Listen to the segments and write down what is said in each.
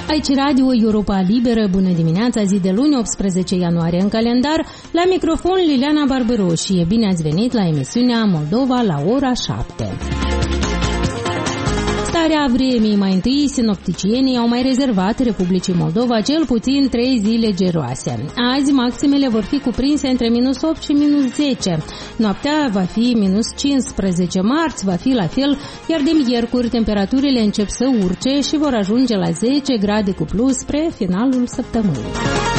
Aici Radio Europa Liberă, bună dimineața, zi de luni, 18 ianuarie în calendar, la microfon Liliana Barbero și bine ați venit la emisiunea Moldova la ora 7. Starea vremii, mai întâi, sinopticienii au mai rezervat Republicii Moldova cel puțin 3 zile geroase. Azi, maximele vor fi cuprinse între minus 8 și minus 10. Noaptea va fi minus 15, marți va fi la fel, iar de miercuri temperaturile încep să urce și vor ajunge la 10 grade cu plus spre finalul săptămânii.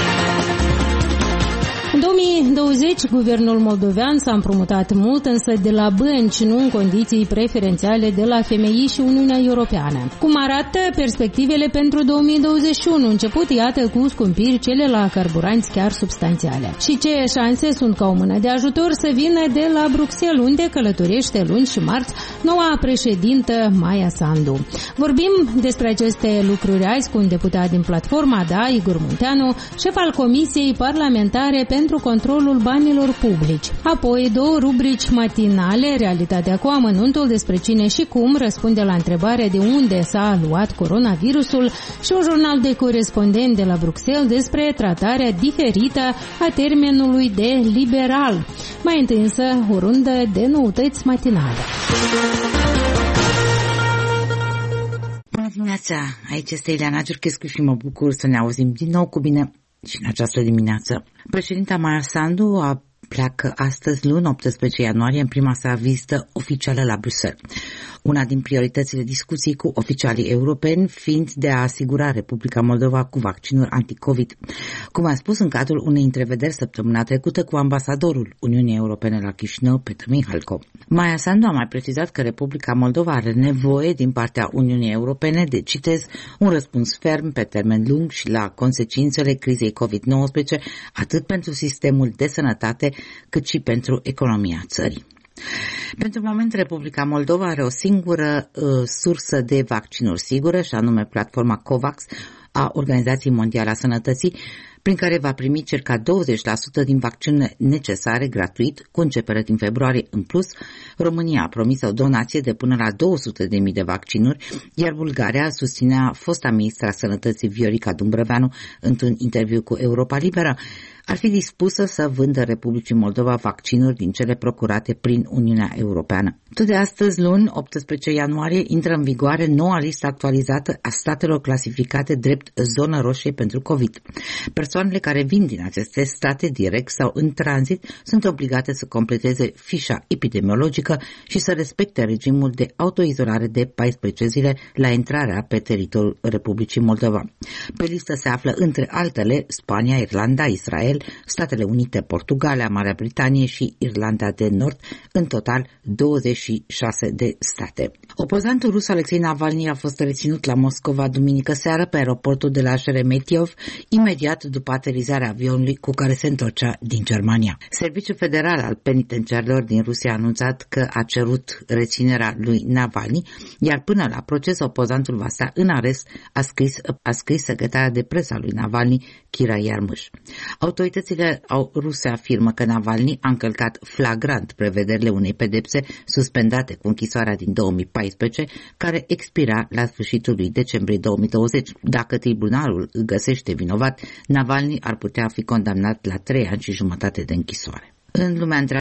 În 2020, guvernul moldovean s-a împrumutat mult, însă de la bănci, nu în condiții preferențiale de la FMI și Uniunea Europeană. Cum arată perspectivele pentru 2021? Început, iată, cu scumpiri cele la carburanți chiar substanțiale. Și ce șanse sunt ca o mână de ajutor să vină de la Bruxelles, unde călătorește luni și marți noua președintă Maia Sandu. Vorbim despre aceste lucruri azi cu un deputat din platforma DA, Igor Munteanu, șef al Comisiei Parlamentare pentru controlul banilor publici. Apoi 2 rubrici matinale, Realitatea cu amănuntul, despre cine și cum răspunde la întrebarea de unde s-a luat coronavirusul, și un jurnal de corespondent de la Bruxelles despre tratarea diferită a termenului de liberal. Mai întâi însă o rundă de noutăți matinale. Bună dimineața, aici este Ileana Giurchescu și mă bucur să ne auzim din nou cu bine și în această dimineață. Președinta Maia Sandu pleacă astăzi, luni, 18 ianuarie, în prima sa vizită oficială la Bruxelles. Una din prioritățile discuției cu oficialii europeni fiind de a asigura Republica Moldova cu vaccinuri anti-COVID. Cum a spus în cadrul unei întrevederi săptămâna trecută cu ambasadorul Uniunii Europene la Chișinău, Petr Mihalko. Maia Sandu a mai precizat că Republica Moldova are nevoie din partea Uniunii Europene de, citez, un răspuns ferm pe termen lung și la consecințele crizei COVID-19, atât pentru sistemul de sănătate, cât și pentru economia țării. Pentru moment, Republica Moldova are o singură sursă de vaccinuri sigură, și anume platforma COVAX a Organizației Mondiale a Sănătății, prin care va primi circa 20% din vaccinurile necesare gratuit, cu începere din februarie. În plus, România a promis o donație de până la 200.000 de vaccinuri, iar Bulgaria susținea fosta ministra Sănătății Viorica Dumbrăveanu într-un interviu cu Europa Liberă. Ar fi dispusă să vândă Republicii Moldova vaccinuri din cele procurate prin Uniunea Europeană. Tot de astăzi, luni, 18 ianuarie, intră în vigoare noua listă actualizată a statelor clasificate drept zonă roșie pentru COVID. Persoanele care vin din aceste state direct sau în tranzit sunt obligate să completeze fișa epidemiologică și să respecte regimul de autoizolare de 14 zile la intrarea pe teritoriul Republicii Moldova. Pe listă se află, între altele, Spania, Irlanda, Israel, Statele Unite, Portugalia, Marea Britanie și Irlanda de Nord, în total 26 de state. Opozantul rus Alexei Navalny a fost reținut la Moscova duminică seară pe aeroportul de la Sheremetyev, imediat după aterizarea avionului cu care se întorcea din Germania. Serviciul Federal al Penitenciarilor din Rusia a anunțat că a cerut reținerea lui Navalny, iar până la proces opozantul va sta în arest, a scris secretara de presă a lui Navalny, Kira Yarmysh. Autoritățile ruse afirmă că Navalny a încălcat flagrant prevederile unei pedepse suspendate cu închisoarea din 2014, care expira la sfârșitul lui decembrie 2020. Dacă tribunalul îl găsește vinovat, Navalny ar putea fi condamnat la 3 ani și jumătate de închisoare. În lumea întreagă,